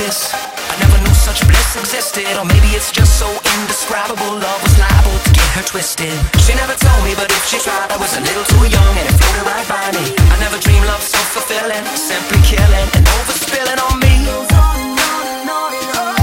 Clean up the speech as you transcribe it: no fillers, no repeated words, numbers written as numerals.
this. I never knew such bliss existed, or maybe it's just so indescribable. Love was liable to get her twisted. She never told me, but if she tried, I was a little too young and it floated right by me. I never dreamed love so fulfilling, simply killing and overspilling on me. Goes on and on and on and on.